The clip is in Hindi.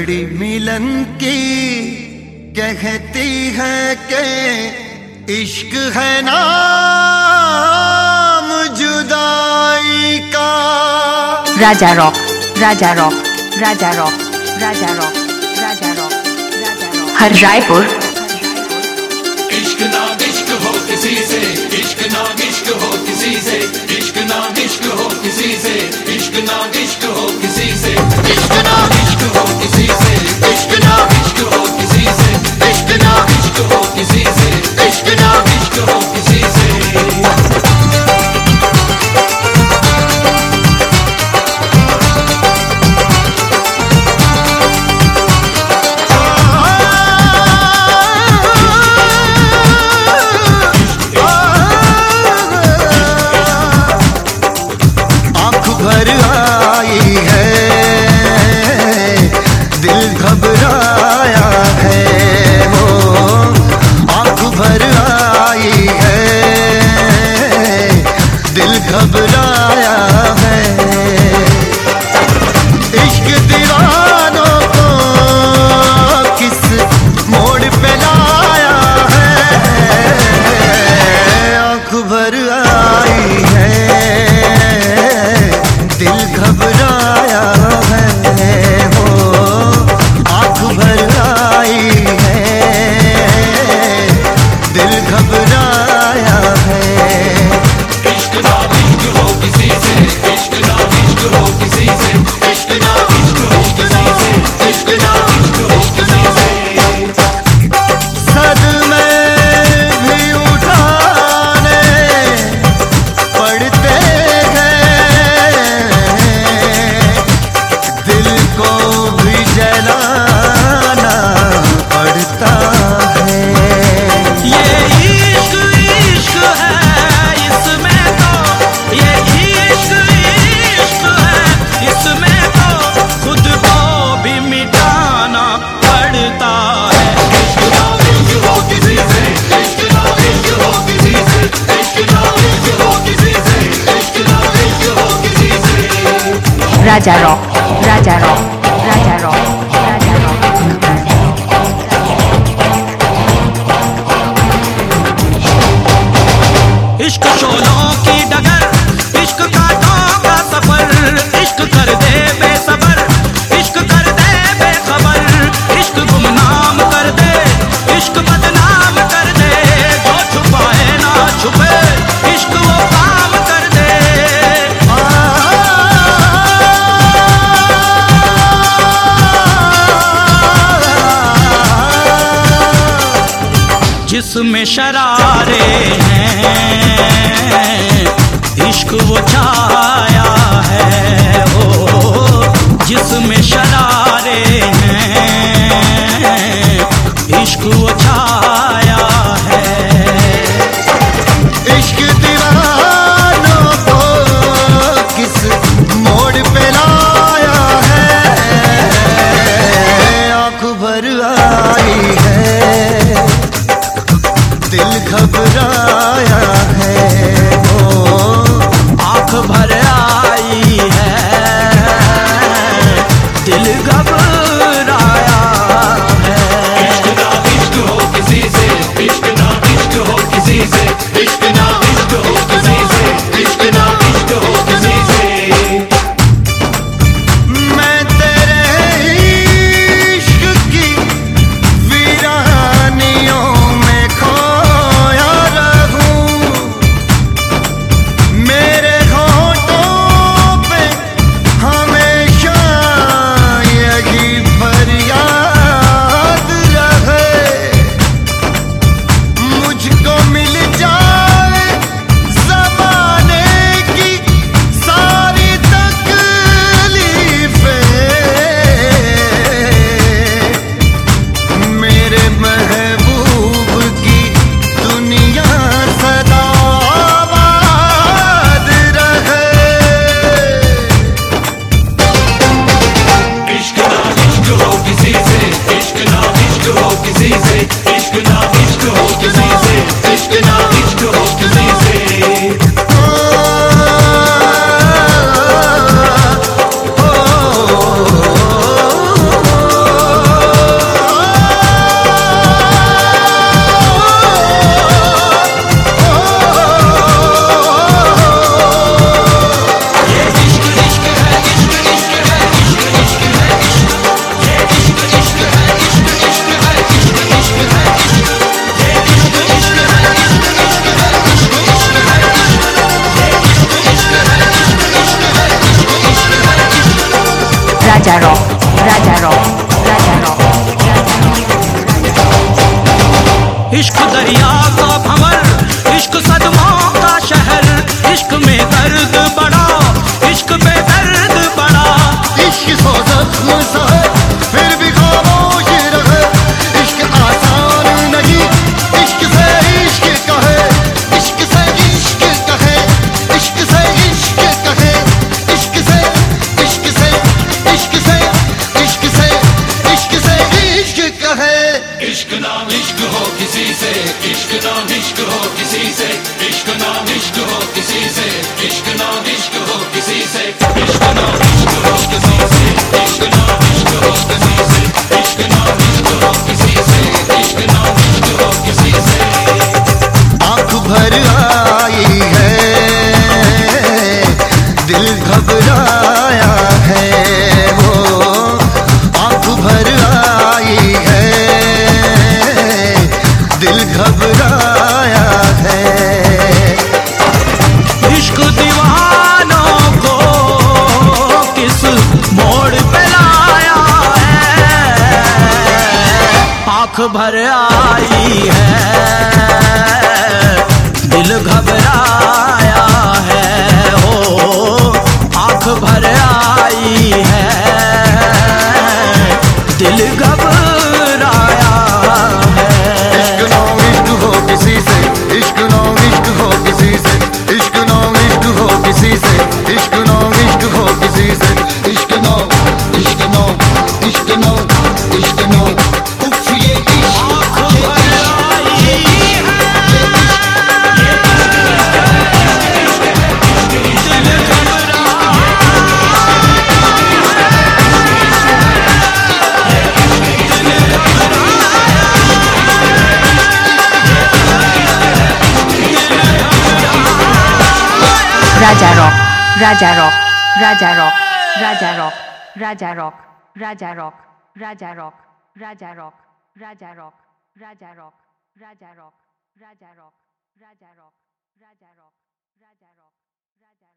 घड़ी मिलन की कहती है कि इश्क है नाम जुदाई का। राजा रॉक, राजा रॉक, राजा रॉक, राजा रॉक, राजा रॉक, राजा रॉक, हर रायपुर। इश्क ना इश्क हो किसी से, इश्क ना इश्क हो किसी से, इश्क ना इश्क हो किसी से, इश्क ना इश्क हो किसी से, इश्क ना इश्क हो किसी से, इश्क ना इश्क हो किसी से, इश्क ना इश्क हो किसी से, इश्क ना इश्क हो किसी से। भर आई है, दिल घबराया है, वो आँख भर आई है, दिल घबराया है। इश्क दीवानों को किस मोड़ पे लाया है, आँख भर आई है, दिल घबराया है, वो आँख भर आई है, दिल घबराया है। इश्क ना इश्क हो किसी से, इश्क ना इश्क हो किसी से, इश्क ना इश्क हो किसी से, इश्क ना इश्क हो किसी से। सदमे भी उठाने पड़ते हैं, दिल को भी जलाना पड़ता है। ये इश्क इश्क है इसमें तो, ये इश्क इश्क है इसमें तो, खुद को भी मिटाना पड़ता है। इश्क ना इश्क हो किसी से, इश्क ना इश्क हो किसी से, इश्क ना इश्क हो किसी से, इश्क ना इश्क हो किसी से। राजा रॉक, राजा रॉक, राजा रॉक, राजा रॉक। इश्क शोलों की डगर, इश्क कांटों का सफर, इश्क कर दे बेसबर, इश्क कर दे बेखबर, इश्क गुमनाम कर दे, इश्क बदनाम कर दे, जो छुपाए ना छुपे, इश्क वो काम कर दे। जिसमें शरारे हैं, इश्क वो छाया है, वो जिसमें शरारे हैं, इश्क वो छाया है। इश्क दीवानों को किस मोड़ पे लाया है, आँख भर आई है, दिल घबराया है, वो आँख भर आई है, दिल घबराया है। इश्क ना इश्क हो किसी से, इश्क ना इश्क हो किसी से, इश्क ना इश्क हो किसी से, इश्क ना इश्क हो किसी से। मैं तेरे इश्क की वीरानियों में खोया रहूं, मेरे होठों पे हमेशा यही राजा रॉक राजा रॉक राजा रॉक राजा रॉक। इश्क दरिया का भंवर, इश्क सदमों का शहर, इश्क में दर्द बड़ा, इश्क पे दर्द बड़ा। इश्क सो जख्म सहे फिर भी खामोश रहे, इश्क आसान नहीं इश्क से इश्क कहे, इश्क से इश्क कहे, इश्क से इश्क कहे, इश्क से इश्क से इश्क से इश्क से इश्क से इश्क कहे। इश्क नाम इश्क हो किसी से, इश्क नाम इश्क हो किसी से, इश्क नाम इश्क हो किसी से, इश्क नाम इश्क हो किसी से, इश्क नाम इश्क हो किसी से, इश्क नाम इश्क हो किसी से, इश्क नाम इश्क हो किसी से, इश्क नाम इश्क हो किसी से। आँख भर आई है दिल घबराया है वो, आँख भर आई है दिल घबराया है। इश्क दीवानों को किस मोड़ पे लाया है, आँख भर आई है दिल घबराया है, हो आँख भर आई है दिल घबराया है। इश्क नाम इश्क हो किसी से, इश्क नाम इश्क हो किसी से, इश्क नाम इश्क हो किसी से, इश्क नाम इश्क हो किसी से, इश्क नाम इश्क नाम इश्क नाम इश्क नाम उफ ये इश्क आँख भर आई है दिल घबराया। राजा रॉक राजा रॉक राजा रॉक राजा रॉक राजा रॉक राजा रॉक राजा रॉक राजा रॉक राजा रॉक राजा रॉक राजा रॉक राजा रॉक राजा रॉक राजा रॉक राजा रॉक राजा रॉक।